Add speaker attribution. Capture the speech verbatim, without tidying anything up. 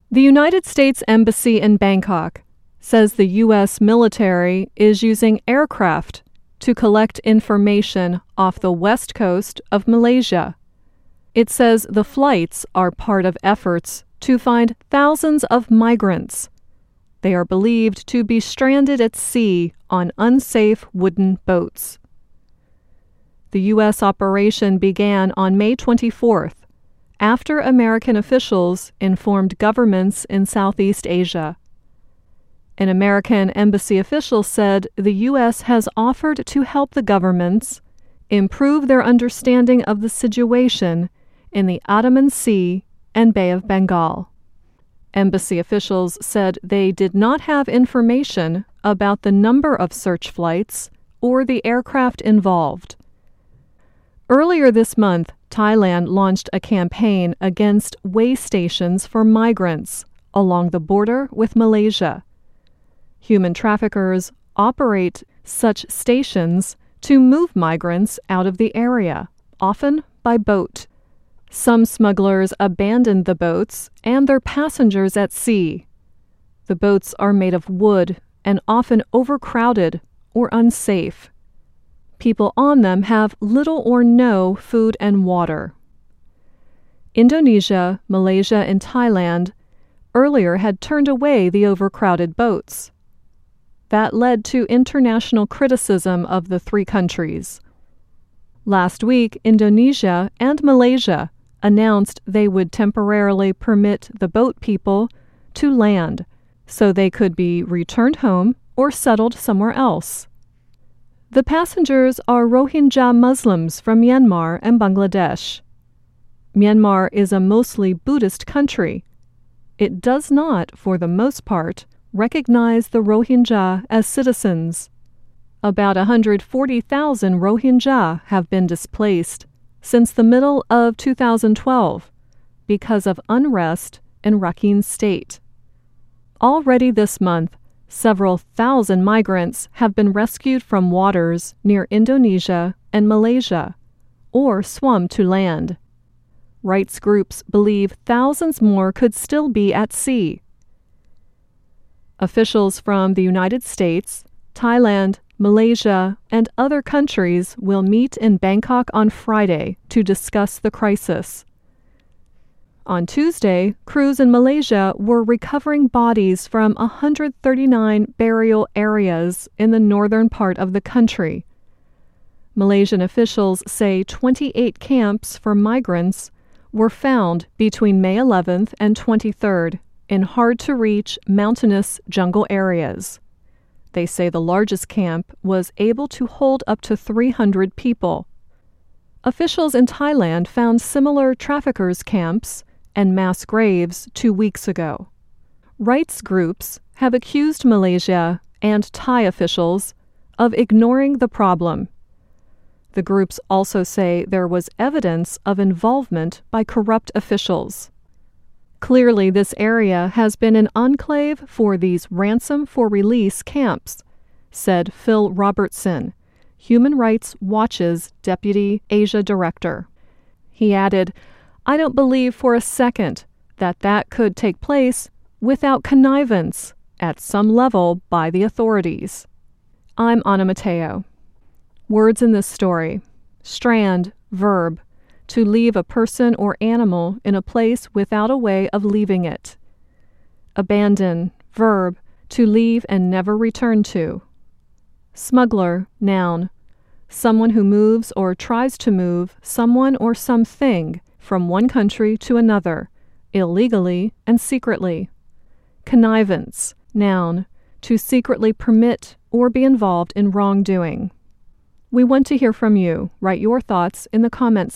Speaker 1: The United States Embassy in Bangkok says the U S military is using aircraft to collect information off the west coast of Malaysia. It says the flights are part of efforts to find thousands of migrants. They are believed to be stranded at sea on unsafe wooden boats. The U S operation began on May twenty-fourth, after American officials informed governments in Southeast Asia. An American embassy official said the U S has offered to help the governments improve their understanding of the situation in the Andaman Sea and Bay of Bengal. Embassy officials said they did not have information about the number of search flights or the aircraft involved. Earlier this month, Thailand launched a campaign against way stations for migrants along the border with Malaysia. Human traffickers operate such stations to move migrants out of the area, often by boat. Some smugglers abandon the boats and their passengers at sea. The boats are made of wood and often overcrowded or unsafe. People on them have little or no food and water. Indonesia, Malaysia, and Thailand earlier had turned away the overcrowded boats. That led to international criticism of the three countries. Last week, Indonesia and Malaysia announced they would temporarily permit the boat people to land so they could be returned home or settled somewhere else. The passengers are Rohingya Muslims from Myanmar and Bangladesh. Myanmar is a mostly Buddhist country. It does not, for the most part, recognize the Rohingya as citizens. About one hundred forty thousand Rohingya have been displaced since the middle of two thousand twelve because of unrest in Rakhine State. Already this month, several thousand migrants have been rescued from waters near Indonesia and Malaysia, or swum to land. Rights groups believe thousands more could still be at sea. Officials from the United States, Thailand, Malaysia, and other countries will meet in Bangkok on Friday to discuss the crisis. On Tuesday, crews in Malaysia were recovering bodies from one hundred thirty-nine burial areas in the northern part of the country. Malaysian officials say twenty-eight camps for migrants were found between May eleventh and twenty-third in hard-to-reach mountainous jungle areas. They say the largest camp was able to hold up to three hundred people. Officials in Thailand found similar traffickers' camps and mass graves two weeks ago. Rights groups have accused Malaysia and Thai officials of ignoring the problem. The groups also say there was evidence of involvement by corrupt officials. Clearly, this area has been an enclave for these ransom-for-release camps, said Phil Robertson, Human Rights Watch's Deputy Asia Director. He added, "I don't believe for a second that that could take place without connivance at some level by the authorities." I'm Anna Mateo. Words in this story: strand, verb, to leave a person or animal in a place without a way of leaving it. Abandon, verb, to leave and never return to. Smuggler, noun, someone who moves or tries to move someone or something from one country to another, illegally and secretly. Connivance, noun, to secretly permit or be involved in wrongdoing. We want to hear from you. Write your thoughts in the comments